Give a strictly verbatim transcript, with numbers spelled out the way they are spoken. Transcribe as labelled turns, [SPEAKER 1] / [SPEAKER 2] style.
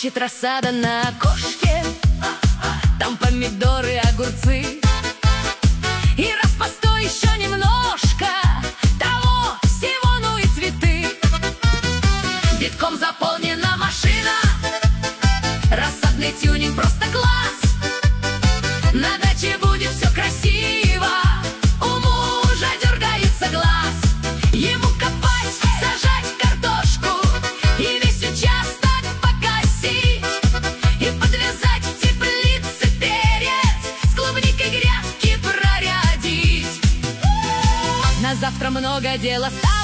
[SPEAKER 1] Плачет рассада на окошке, там помидоры, огурцы. И раз постой еще немножко, того всего, ну и цветы. Битком заполнена машина, рассадный тюнинг просто класс. На даче будет все красиво, у мужа дергается глаз. Ему копать, сажать картошку и весь участок покосить, и подвязать в теплице перец, с клубникой грядки прорядить. На завтра много дела стало.